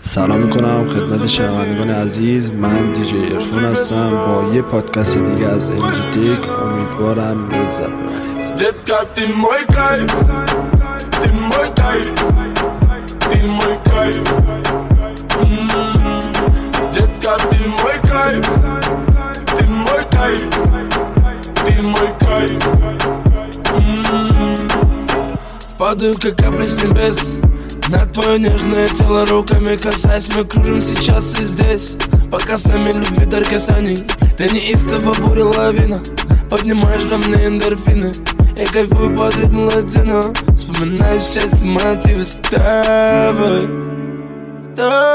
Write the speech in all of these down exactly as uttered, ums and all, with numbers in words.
سلام میکنم خدمت شنوندگان عزیز. من دیجی عرفان هستم با یه پادکست دیگه از انرژیتیک. امیدوارم لذت ببرید. جد muy kayf, muy kayf, muy kayf. جد muy kayf, muy kayf, muy kayf. Падаю как капли с небес на твое нежное тело, руками касаясь, мы кружим сейчас и здесь. Пока с нами любви дар касаний, ты неистово буря лавина, поднимаешь во мне эндорфины. Я кайфую под ритм латино, вспоминаю счастье, мотивы с тобой, с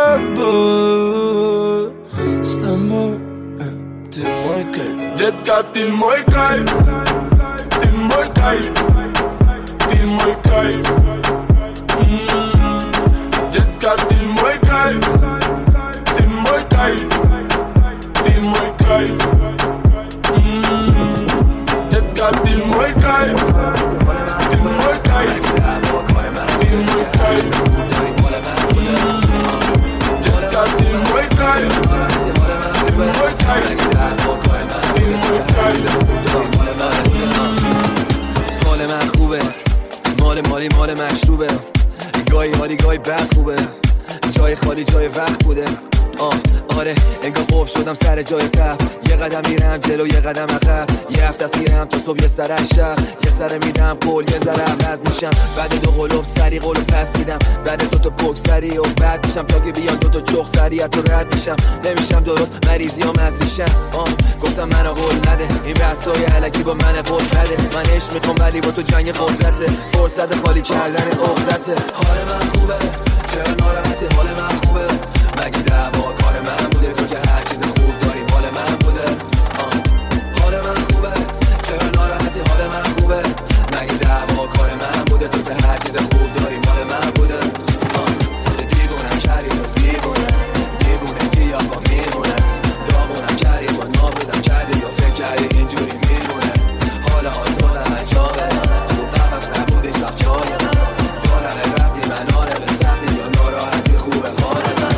тобой, с тобой. Ты мой кайф, детка, ты мой кайф, ты мой кайф, ты мой кайф. Детка, ты мой кайф, ты мой кайф, ты мой кайф. Детка, ты мой кайф, ты мой кайф, ты мой кайф. Детка, ты мой кайф, ты мой кайф, ты мой кайф. مال من خوبه، مال مالی مال مشروبه، گاهی حالی گاهی بد خوبه، جای خالی جای وقت بوده. آه آره انگار قفل شدم سر جای قبل، یه قدم میرم جلو یه قدم عقب، یه هفته است میرم تا صبح یه سر شب، یه سر میدم قول یه ذره عوض میشم، بعد دو قلوب سری قولو پس میدم، بعد دو تا پک سری و بعد میشم تا که بیان دو تا چخ سری تو رد میشم، نمیشم درست مریضیام از میشم. آه گفتم منو قول نده، این بحثای الکی با من قول بده، من عشق میخوام ولی با تو جنگ قدرته، فرصت خالی کردن عقدته. حال من خوبه چرا ناراحتی، حال من خوبه مگه دعوا کار من بوده، تو که هر چیز خوب داری مال من بوده. آه. حال من خوبه چرا ناراحتی، حال من خوبه مگه دعوا کار من بوده، تو که هر چیز خوب داری مال من بوده. آه. دیوونم کردی تو دیوونه، دیوونه کی یا با میمونه، داغونم کردی با نابودم کردی یا فکر کردی اینجوری میمونه. حال آزادم اجابه تو قفص نبودی شب جای من، دارم رفتی من آره به سختی یا ناراحتی خوبه حال من.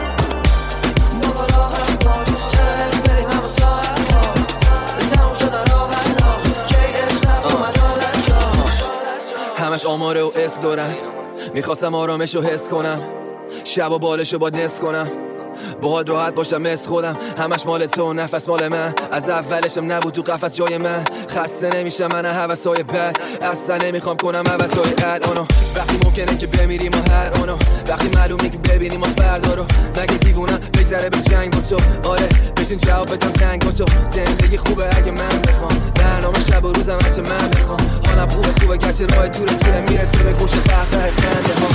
همش آماره و اسم دارن، میخواستم آرامش رو حس کنم، شب و بالش رو با نس کنم، باهات راحت باشم مثل خودم، همش مال تو نفس مال من، از اولشم نبود تو قفس جای من، خسته نمیشم من هوسای بد، اصلا نمیخوام کنم هوسای اد آنو، وقتی ممکنه که بمیریم و هر آنو، وقتی معلومه که ببینیم ما فردا رو، مگه دیوونم بگذره به جنگ با تو، آره بشین جواب بدم زنگ با تو، زندگی خوبه اگه من بخوام، برنامه شب و روزم هرچه من بخوام، حالم خوبه خوبه گرچه راه دوره دوره میرسه به گوش قهقه خنده ها.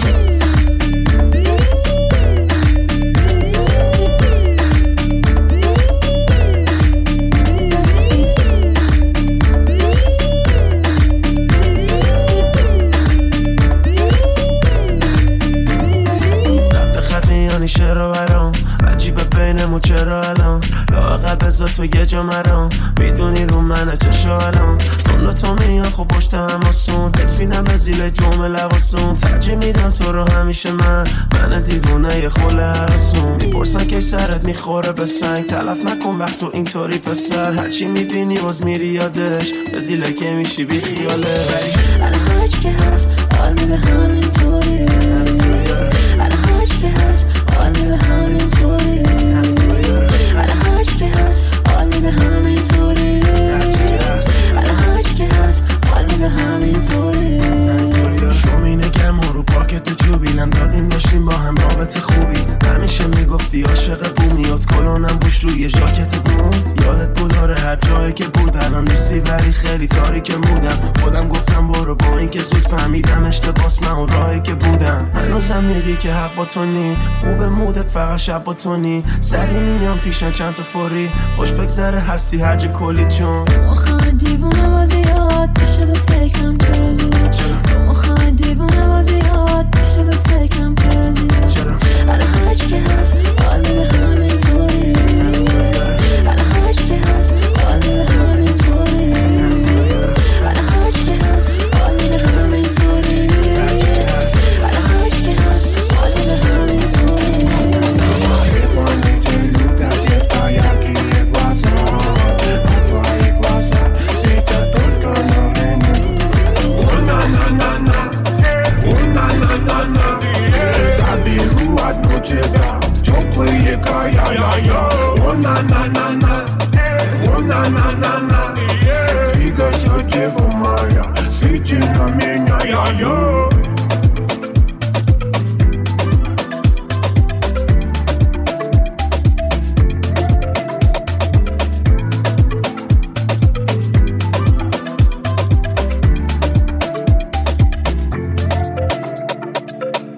چرا برام عجیبه بینمون چرا الان لااقل بذار تو یه جا مرام، میدونی رو منه چشو الان اون تو میان خب پشت هم آسون، تکس میدم به زیل جمعه لباسون، ترجیح میدم تو رو همیشه من، من دیوونه یه خوله هراسون، میپرسن که سرت میخوره به سنگ، تلف نکن وقت تو اینطوری پسر، هرچی میبینی باز میری یادش، به زیله که میشی بی خیاله. الان هرچی که هست حال میده همینطوری، الان هرچی که هست حال میده همینطوری، الان هرچی که هست حال میده همینطوری، الان هرچی که هست حال میده همینطوری. شومینه گم رو پاکت جوبیلم دادیم داشتیم با هم رابطه خوبی، همیشه میگفتی عاشق بومیات کلونم بوش روی ژاکت بوم، یادت بود آره هر جایی که بود الان نیستی ولی خیلی تاریک مودم، خودم گفتم برو با این که زود فهمیدم اشتباس من اون راهی که بودم، هنوزم میگی که حق با تو نی، خوب مودت فقط شب با تو نی، سری میام پیشم چند تا فوری، خوش بگذره هستی هرج کلی چون مخم دیوونه بازیات میشه تو فکرم که رازیه، مخم دیوونه بازیات میشه تو فکرم که رازیه، الان هرچی که هست حال میده همینطوری، الان هرچی که هست حال میده همینطوری، الان هرچی که هست حال میده همینطوری، الان هرچی که هست حال میده همینطوری.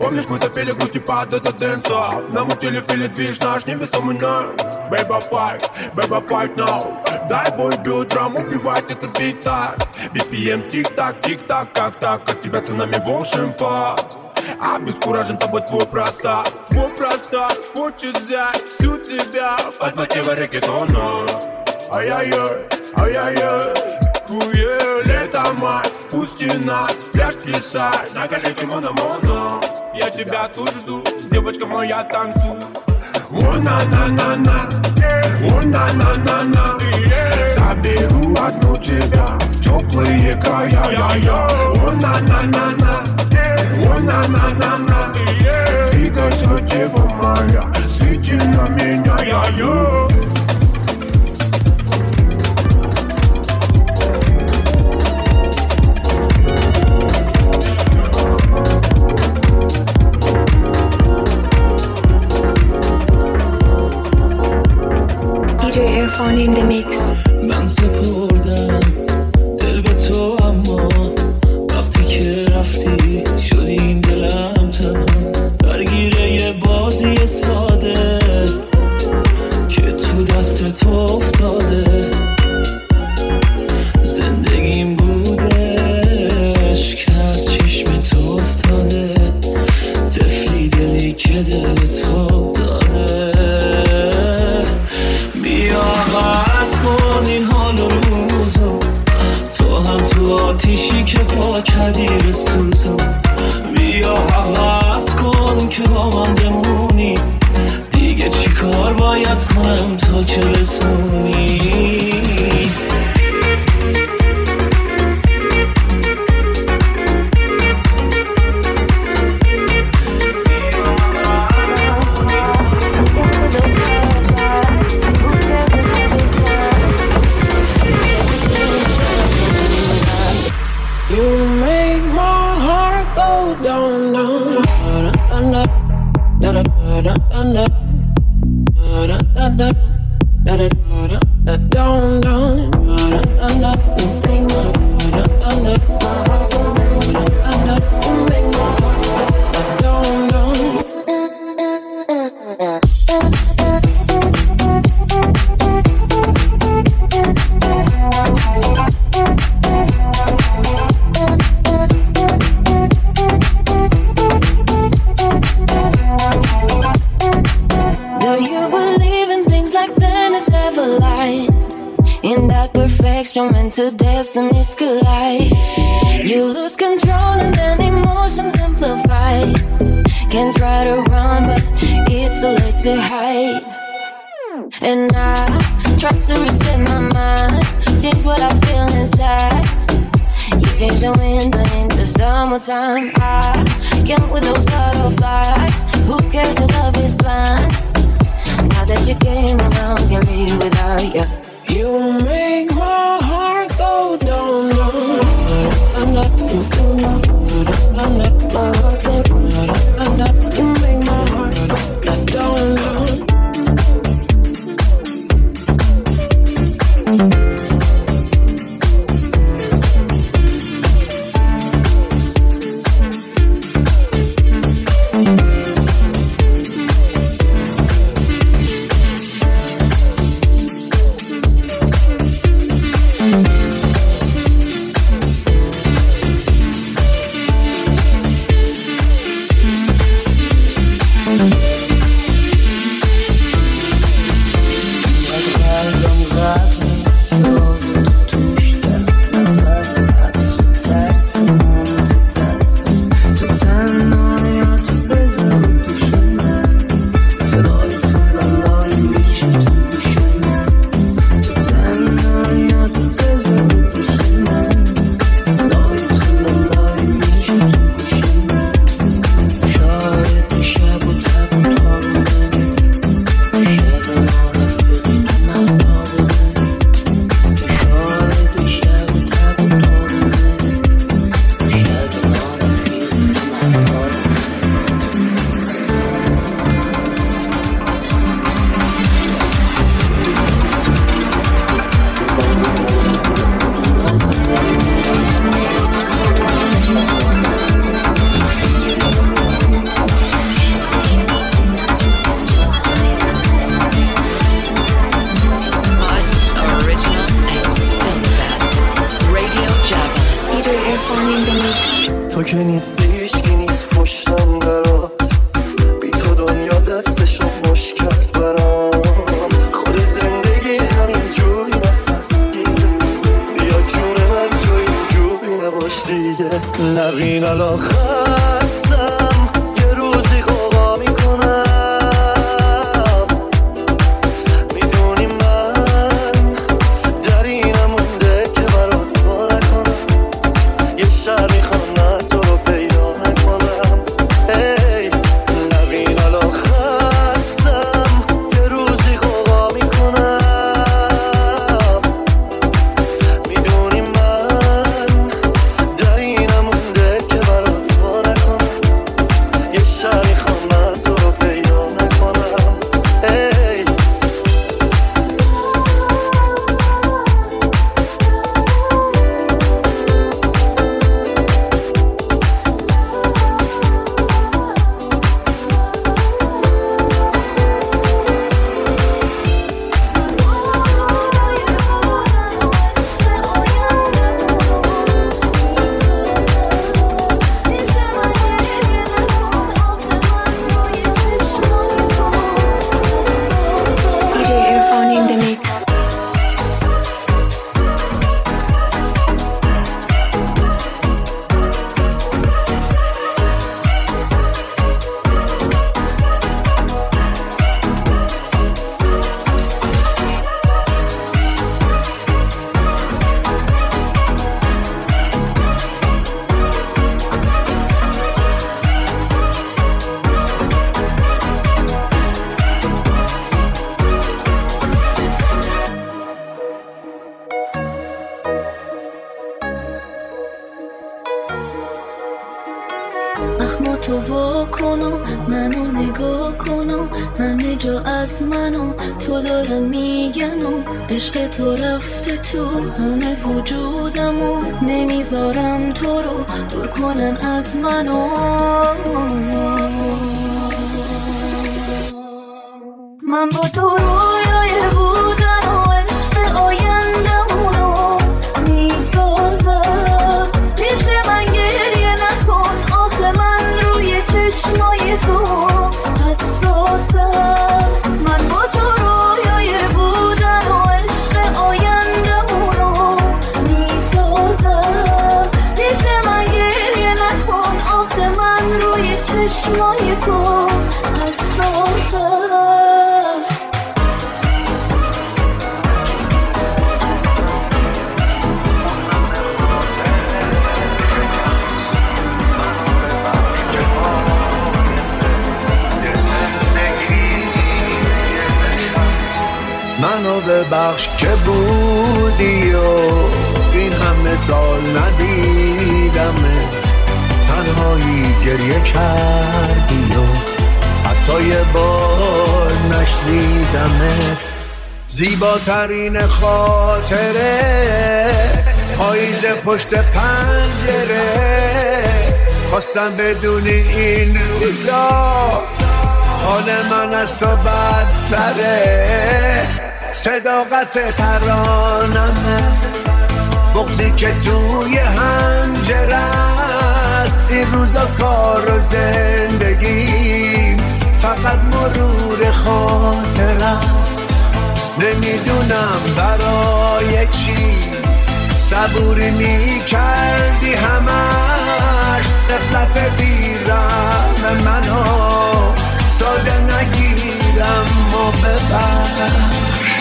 Помнишь, мы топили грусти под этот дэнса? Намутили фили движ наш невесомый нерв. Baby fight, baby fight now. Дай бой бедрам убивать этот бит-так. би пи эм тик-так, тик-так, как так. От тебя цунами волшебства. Обескуражен тобой твой простак. Твой простак хочет взять всю тебя от мотива регетона. Ай-яй-яй, ай-яй-яй. Хуе, лето, май, пусти нас, пляж плясать на коленке моно-моно. Я тебя тут жду, девочка моя, танцуй. О-на-на-на-на, о-на-на-на-на. Заберу одну тебя в теплые края. О-на-на-на-на, о-на-на-на-на. Двигайся, дева моя, свети на меня, я-я. Irfan in the mix. من سپردم دل به تو، اما وقتی که رفتی شدی این دلم تنها درگیره یه بازی ساده که تو دست تو افتاده. زندگیم بودش که از چشم تو افتاده، طفلی دلی که دل تو داده. عوض کن این حال و روزو، تو هم تو آتیشی که پا کردی به سوزو. بیا عوض کن که با من بمونی، دیگه چی کار باید کنم تا که بتونی. When two destinies collide, you lose control and then emotions amplify. Can't try to run, but it's too late to hide. And I try to reset my mind, change what I feel inside. You change the winter into summertime. I can't with those butterflies. Who cares if love is blind? Now that you came around, can't live without you. You make my heart go down, down. I'm not, I'm not, I'm not, I'm not. You make my heart go down, down. شب و تب نبین الان خستم یه روزی قوقا میکنم میدونی من در اینم مونده که برات پا نکنم یه شهر میخوام نه تو رو پیدا نکنم ای نبین الان خستم یه روزی قوقا میکنم میدونی من در اینم مونده که برات پا نکنم یه شهر میخوام نه تو رو پیدا نکنم ای D J Irfan in the mix. اخما تو وا کنو منو نگاه کنو همه جا از منو تو دارن میگنو عشق تو رفته تو همه وجودمو نمیذارم تو رو دور کنن از منو من با تو رویای بودن و عشق آیندمونو میسازم پیش من گریه نکن آخه من روی چشمای تو حساسم من با تو رویای بودن و عشق آیندمونو میسازم پیش من گریه نکن آخه من روی چشمای تو حساسم منو ببخش که بودی و این همه سال ندیدمت تنهایی گریه کردی و حتی یه بار نشنیدمت زیباترین خاطره پاییز پشت پنجره خواستم بدونی این روزا حال من از تو بدتره صداقت ترانمه بغضی که توی هنجره است این روزا کار و زندگی فقط مرور خاطر است نمیدونم برای چی صبوری میکردی همش غفلت بیرم منو ساده نگیرم و ببخش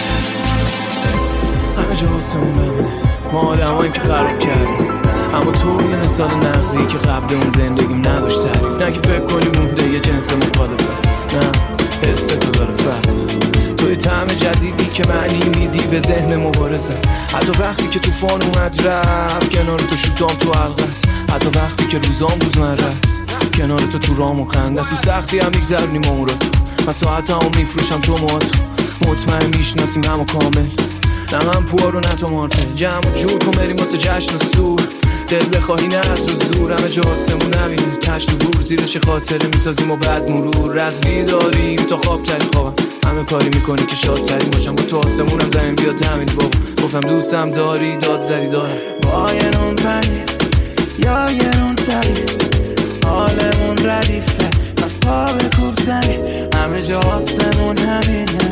همه جا آسمون بمونه ما آدم هایی که خراب کردیم اما تو یه مثال نغزی که قبل اون زندگیم نداشت تعریف نه که فکر کنی مونده یه جنس مخالفه نه حس تو داره فرق توی طعم جدیدی که معنی میدی به ذهن مبارزه حتی وقتی که توفان اومد رفت کنار تو شوتام تو حلقه است حتی وقتی که روزام روز من رفت کنار تو تو رام و خنده تو سختی هم میگذرونیم اون رو من ساعت هم میفروشم تو ما تو مطمئن میشناسیم همو کامل نه من پوارو نه تو مارتل جمع و جور کن بریم واسه جشن و سور دل بخواهی نه از رو زور همه جا آسمون نبینی تشت و بور زیرش خاطره میسازیم و بعد مرور رزمی داریم تا خواب تری خوابم همه کاری میکنی که شاد ترین باشم با تو آسمونم زمین بیاد همین بابا گفتم دوستم داری داد زری دارم با یه نون پنیر یا یه نون تری حالمون ردیفه پس پا به کوب زنی همه جا آسمون همینه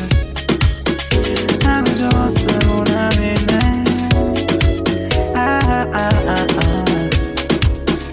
همه جا آسمون همینه آه آه آه آه.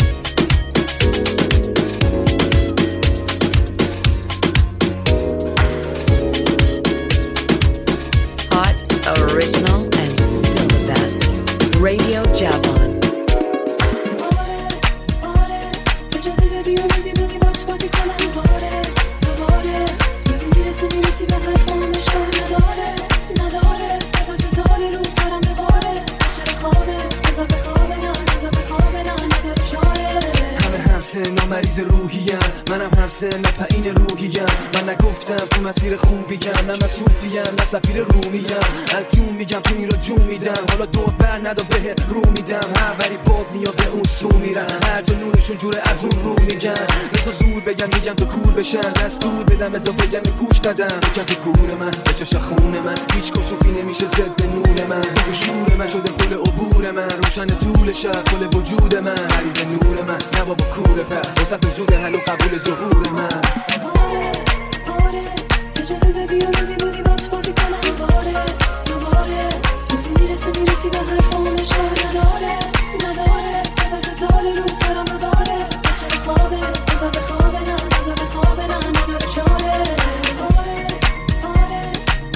بازی کنم دوباره دوباره روزی میرسه میرسی به حرفام اشکال نداره نداره بذار ستاره رو سرم بباره از چرا خوابه بذار بخوابه نه بذار بخوابه نه نداره شاره همه همسن و مریض روحیم منم همسن و پایین روحیم من نگفتم تو مسیر خوبیم نه مسئوفیم نه سفیر رومیم اگیون میگم تو این را جون میدم حالا دور بر ندا بهت رو میدم هر وری باد میاد به اون سو میرن هر جا نونشون جوره از اون رو میگن بذار زور بگم میگم تو کور بشن دستور بدم بذار بگم گوش دادم بگم تو گور من به چش خون من هیچ کسوفی نمیشه زد به نور من تو شور من شده پل عبور من روشن طول شب کل وجود من حریف نور من نه بابا کوره پر وسط زود حل و قبول ظهور من آره آره اجازه دادی و روزی بودی بات بازی کنم دوباره دوباره روزی میرسه میرسی به حرفام اشکال نداره نداره بذار ستاره رو سرم بباره از چرا خوابه بذار بخوابه نه بذار بخوابه نه نداره چاره آره آره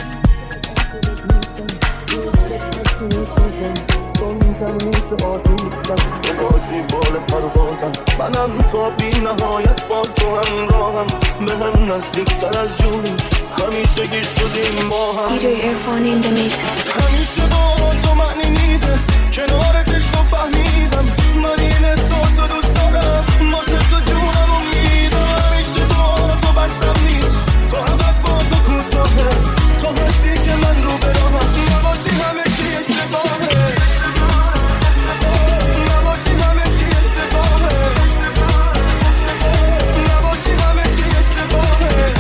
منم تا بی نهایت با تو همراهم به هم نزدیکتر از جون همیشه گیر شدیم با هم دی جی عرفان in the mix همیشه با تو معنی میده کنارتش تو فهمیدم من این احساس رو دوست دارم واسه تو جونم رو میدم همیشه با تو بسم نیست تو عبد با تو کوتاهه تو هستی که من رو براهم نباشی همه چی اشتباهه نباشی همه چی اشتباهه نباشی همه چی اشتباهه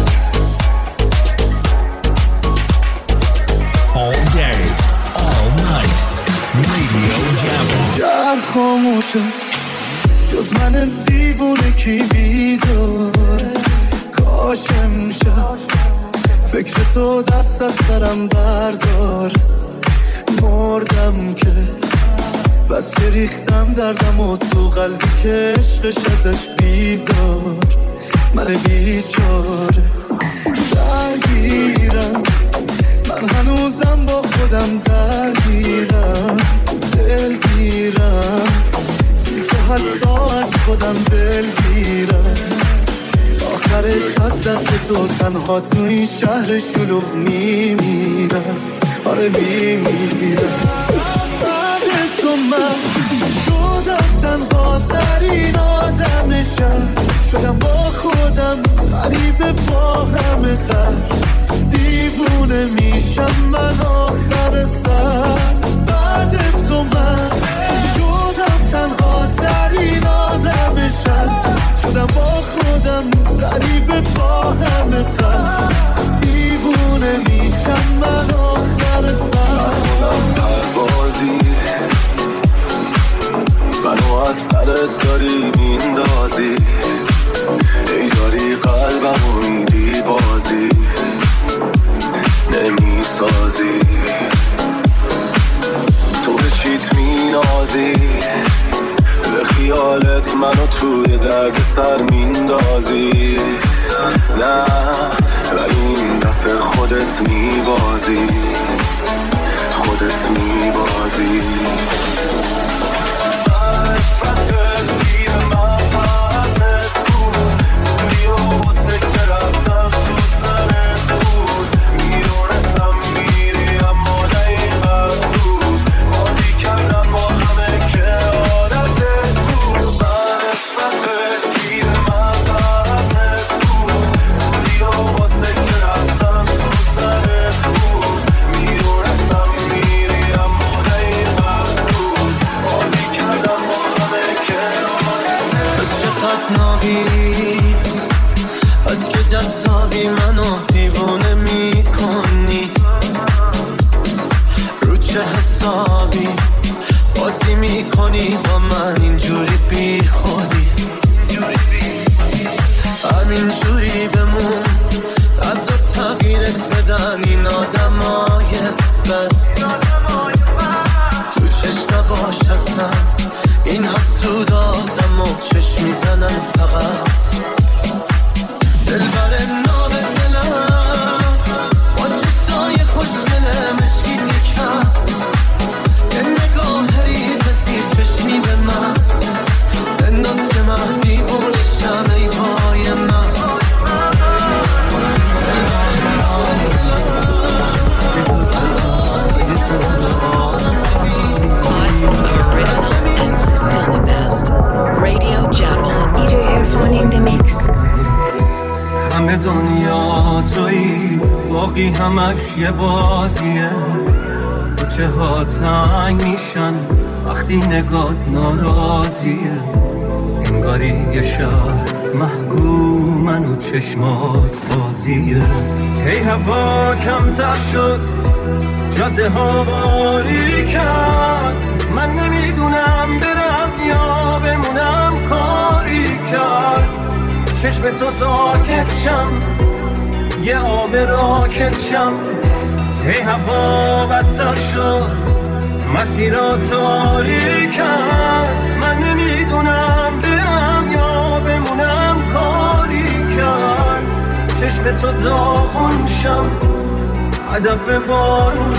All day, all night, Radio Jam. شهر خاموشه جز من دیوونه کی بیداره کاش امشب فکر تو دست از سرم بردار مردم که بس که ریختم دردم و تو قلبی که عشقش ازش بیزار من بیچاره درگیرم من هنوزم با خودم درگیرم دلگیرم بی تو حتی از خودم دلگیرم آخرش از دست تو تنها تو این شهر شلوغ میمیرم آره میمیرم بعد تو من شدم تنها ترین آدم شهر شدم با خودم غریبه با همه قلب دیوونه میشم من آخر سر بعد تو من شدم تنها ترین آدم شهر شدم با خودم غریبه با همه قلب دیوونه میشم من آخر سر اصلا پروازی منو از سرت داری میندازی ای داری قلبمو میدی بازی نمیسازی تو به چیت مینازی به خیالت منو توی درد سر میندازی نه ولی این دفعه خودت میبازی خودت میبازی از که جذابی منو دیوانه میکنی رو چه حسابی بازی میکنی با من اینجوری بی خودی همینجوری بمون از تغییرت بدن این آدمای بد تو چشم نباش اصلا این حسود آدم و چشم میزنن فقط دل بر ناب دلم با چشای خوشگله مشکی تکم یه نگاه ریز زیر چشمی به من بنداز که من دیوونشم ای وای همه دنیا تویی، باقی همش یه بازیه. کوچه ها تنگ میشن وقتی نگات ناراضیه. انگاری یه شهر محکومن و چشمات بازیه. هی هوا کمتر شد، جاده ها باری کرد. من نمیدونم برم یا بمونم، کاری کرد. چشم تو ساکت شم، یه آب راکت شم. هی هوا بدتر شد، مسیرها تاری کرد. من نمیدونم برم یا بمونم، کاری کرد. چشم تو داغون شم، هدف بارون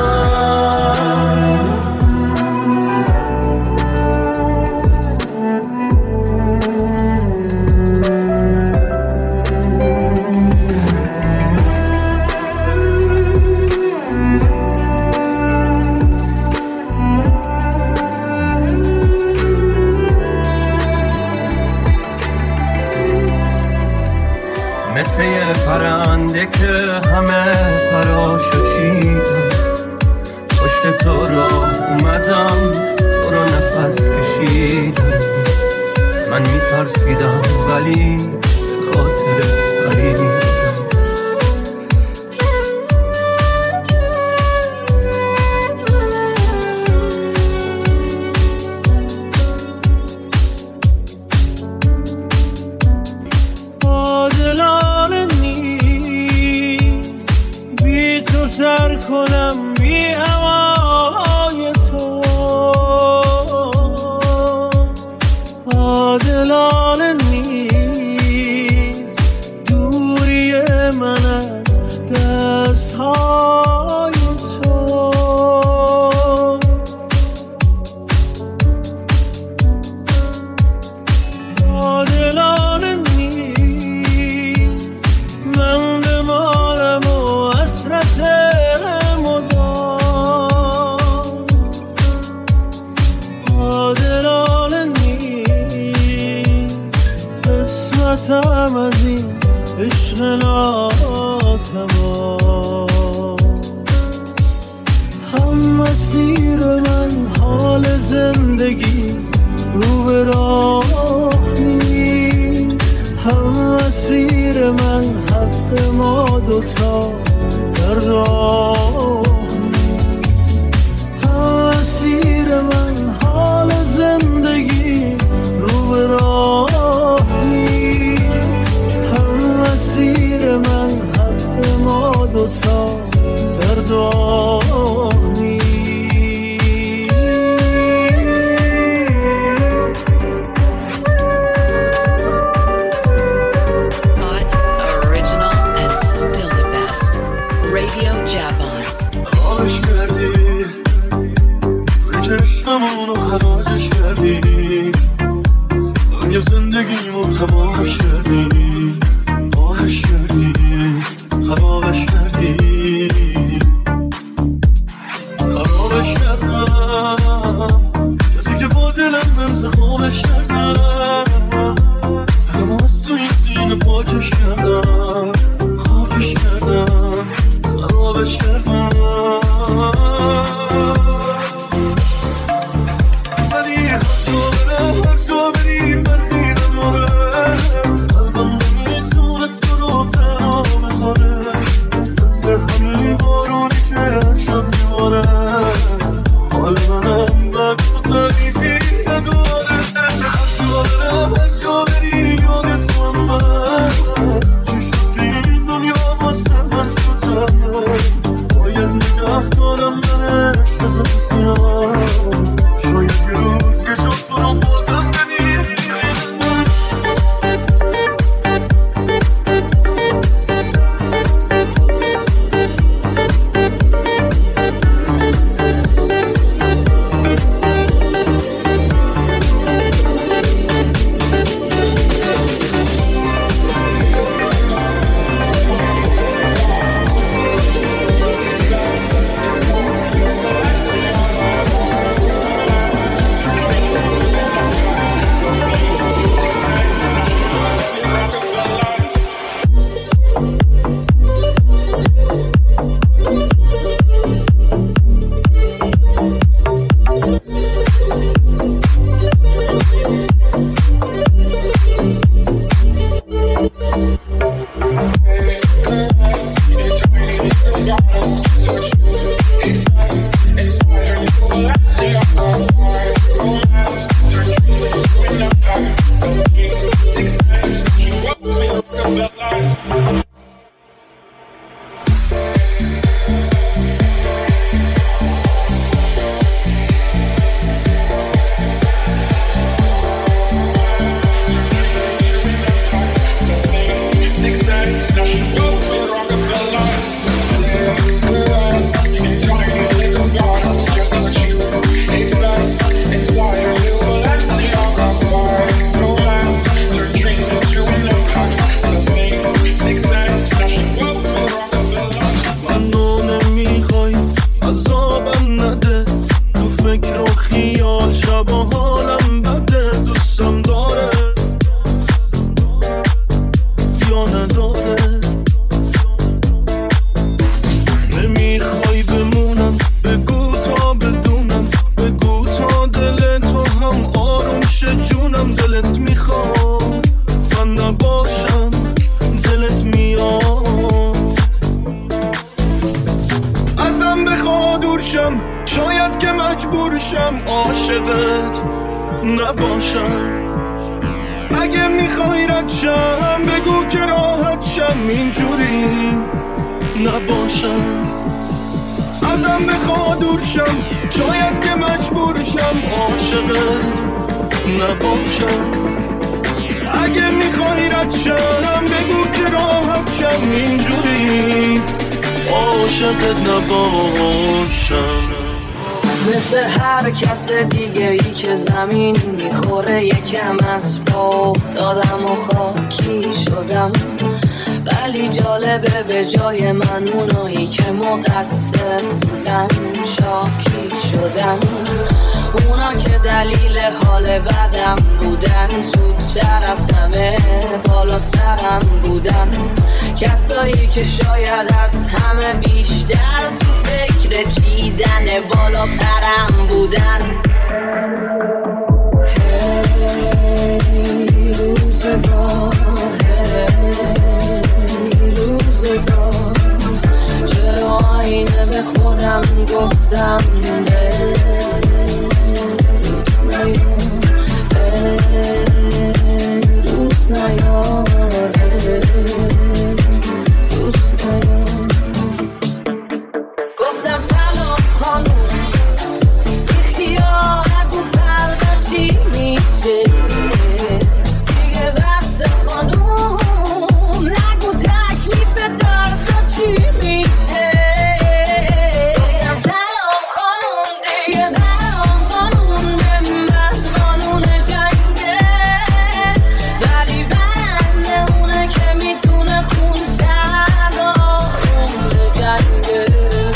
شم. مثل یه پرنده که همه پراشو چیدم، پشت تو را اومدم، تو را نفس کشیدم. من میترسیدم ولی خاطرت پریدم. سر کنم بی هوای تو، عادلانه نیست دوری من از دستهای تو. عادلانه نیست من بمانم و حسرت هم از این عشق ناتوان. هم مسیر من حال زندگی رو به راه نیست. هم مسیر من حق ما دوتا در راه نیست. هم مسیر من حال زندگی رو به راه نیست. مسیر من حق ما دوتا در دعا نیست. Hot, original and still the best. Radio Javon. خرابش کردی، توی چشممونو خراجش کردی. یه زندگیمو تباهش کردی، آهش کردی، خرابش کردی. خرابش کردم، کسی که با دلم بمز خوابش کردم. زدم از تو این سینه پاکش کردم، خاکش کردم، خرابش کردم. ولی هر جا برم، هر جا بریم برقی نداره. قلبم نمیتونه تو رو تنها بذاره. مثل همین بارونی که شب میباره. حال منم بد تو تعریفی نداره. هر جا برم، هر جا بریم یاد تو هم من. عاشقت نباشم. اگه میخوای رد شم بگو که راحت شم، اینجوری نباشم. ازم بخوا دور شم، شاید که مجبور شم عاشقت نباشم. اگه میخوای رد شم بگو که راحت شم، اینجوری عاشقت نباشم. مثل هر کس دیگه ای که زمین میخوره یکم از پا افتادم و خاکی شدم، ولی جالبه به جای من اونایی که مقصر بودن شاکی شدن. اونا که دلیل حال بدم بودن زودتر از همه بالا سرم بودن. کسایی که شاید از همه بیشتر تو فکر چیدن بالا پرم بودن. هی روزگار، هی روزگار، چرا آینه به خودم گفتم روز نیار، روز نیار. گفتم سلام خانوم، اختیار نگو فردا چی میشه دیگه، بحث خانوم نگو تکلیف دردا چی میشه. گفتم سلام خانوم دیگه برام قانون نمت قانون جنگه، ولی برنده اونه که میتونه خون سردارون جنگه.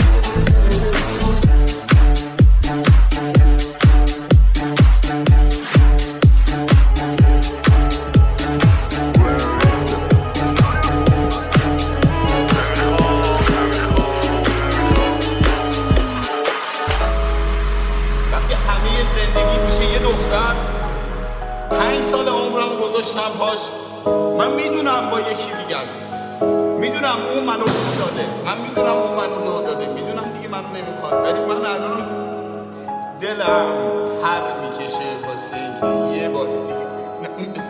وقتی همه زندگی میشه یه دختر، پنج سال عمرم گذاشتم پاش، من میدونم با یکی دیگه است، میدونم اون منو لو داده، من میدونم اون منو لو داده، میدونم دیگه منو نمیخواد، ولی من الان دلم پر میکشه واسه اینکه یه بار دیگه ببینم.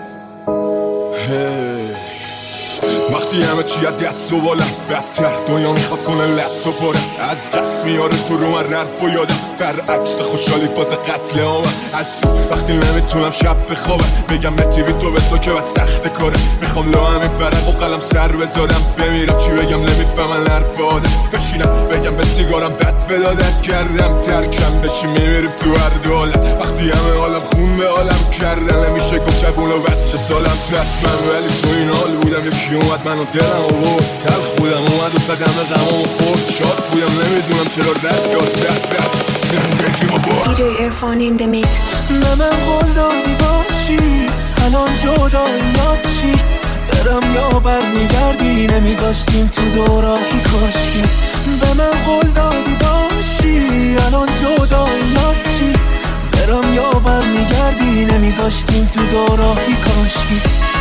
وقتی همه چی از دست و بالم بدتر دنیا میخواد کنه لط و پاره، از دست میاره تو رو من رنف و یادم برعکس خوشحالی فاز قتل آمد از تو. وقتی نمیتونم شب بخوابم بگم به تیوی تو بسا که بس سخت کاره، میخوام لو همین فرق و قلم سر بذارم بمیرم چی بگم نمیفهمن حرف آدم، بشینم بگم به سیگارم بد بدادت کردم ترکم بشی میمیریم تو هر دولت. وقتی همه حالم خون به عالم کردن نمیشه گفت جوون و بچه سالم پس من، ولی تو این حال بودم یکی اومد منو دلم آورد، تلخ بودم اومد و صدم غمام و خورد، شاد بودم نمیدونم چرا رد داد رد رد زندگی ما برد. دی جی عرفان این دی میکس. به من قول دادی باشی الان جداییات چی، برم یا برمیگردی نمیذاشتیم تو دوراهی کاشی. به من قول دادی باشی الان جداییات چی، برم یا برمیگردی نمیذاشتیم تو دوراهی کاشی.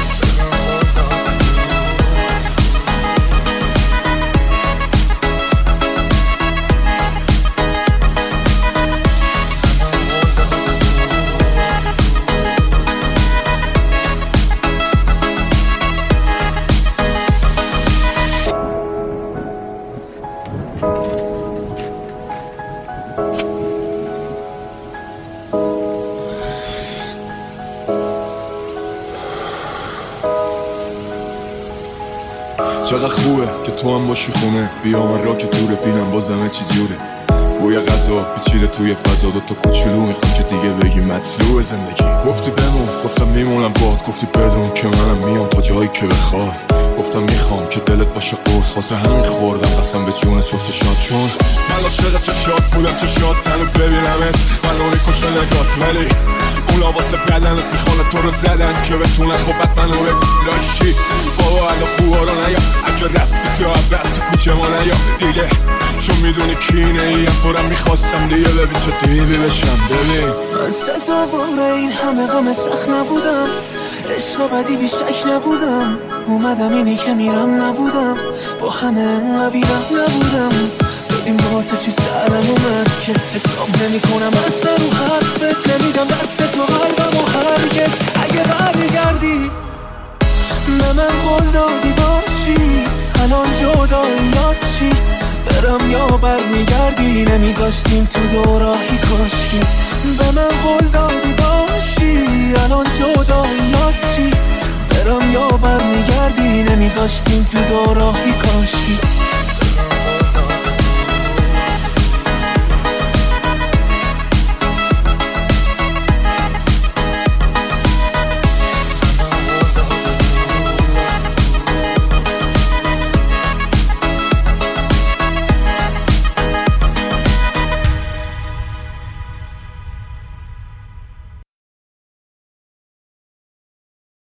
چقدر خوبه که تو هم باشی خونه، بیا من را که دوره بینم بازمه چی جوره، بوی غذا پیچیده توی فضا، دو تا کوچولو میخوام که دیگه بگی مطلوب زندگی. گفتی بمون گفتم میمونم باد، گفتی بدون که منم میام تا جایی که بخواد، گفتم میخوام که دلت باشه قرص، واسه همین خوردم قسم به جونت شد شاد چون من عاشقت چه شاد بودم چه شاد تنو ببینمت، من اونی کشه نگات ولی اونا واسه بدنت میخوانه تو رو زدن که بتونن خوبت منو بلاشی. بابا الان خوبا رو نیا اگه رفتی تو عبر تو کوچه ما نیا دیگه، چون میدونی کینه ایم پرم میخواستم دیگه ببین چه دیوی بشم. ببین من سزاوار این همه غم سخت نبودم، عشق بدی بیشک نبودم، اومدم اینی که میرم نبودم، با همه انقدر بیرم نبودم. این با تو چی سرم اومد که حساب نمی کنم اصلا رو حرفت نمیدم دست تو قلبم و هرگز اگه برگردی به من قول دادی باشی الان جداییات چی برم یا برمیگردی نمیذاشتیم تو دوراهی کاشکی به من قول دادی باشی الان جداییات چی برم یا برمیگردی نمیذاشتیم تو دوراهی کاشکی